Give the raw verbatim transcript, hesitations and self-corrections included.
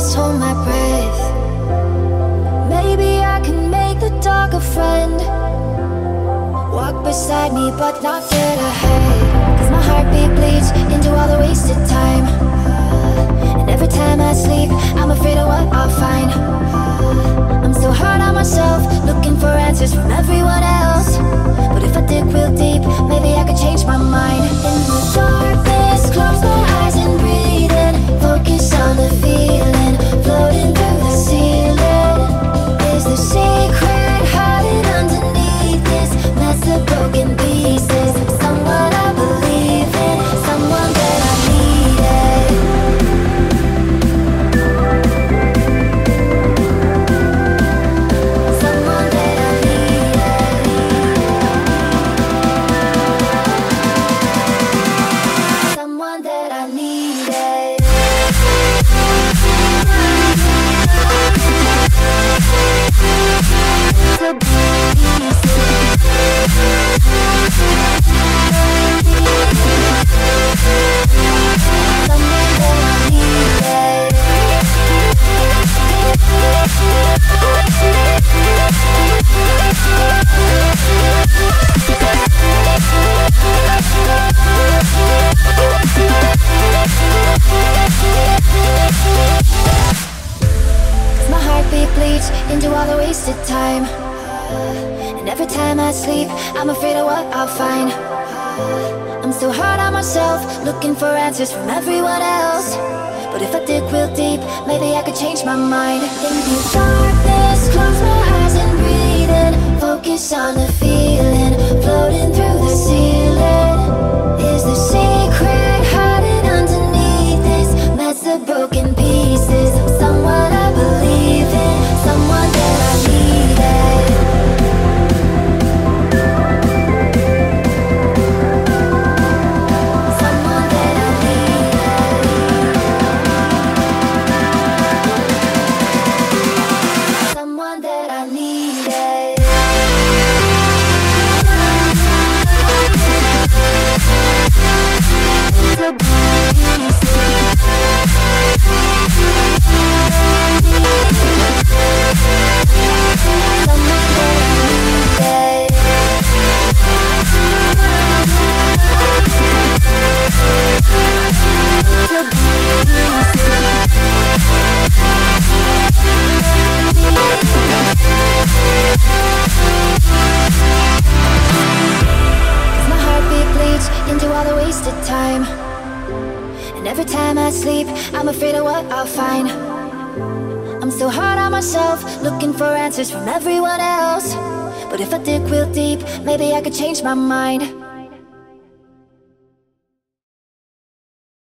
just hold my breath. Maybe I can make the dog a friend. Walk beside me but not get ahead. Cause my heartbeat bleeds into all the wasted time. And every time I sleep, I'm afraid of what I'll find. I'm so hard on myself, looking for answers from everyone else. But if I dig real deep, maybe I could change my mind. In the darkness, close my eyes and breathe in. Focus on the feeling, floating through the ceiling. Is the secret hiding underneath this mess of broken pieces? Someone I believe in, someone that I needed. Someone that I needed. Someone that I needed. My heartbeat bleeds into all the wasted time. And every time I sleep, I'm afraid of what I'll find. I'm so hard on myself, looking for answers from everyone else. But if I dig real deep, maybe I could change my mind. In the darkness, close my eyes and breathe in. Focus on the feeling, floating through the ceiling. Is the secret hiding underneath this mess of broken pieces? Someone I believe in, someone that I needed. Someone that I needed. Someone that I needed. My heartbeat bleeds into all the wasted time. And every time I sleep, I'm afraid of what I'll find. I'm so hard on myself, looking for answers from everyone else. But if I dig real deep, maybe I could change my mind.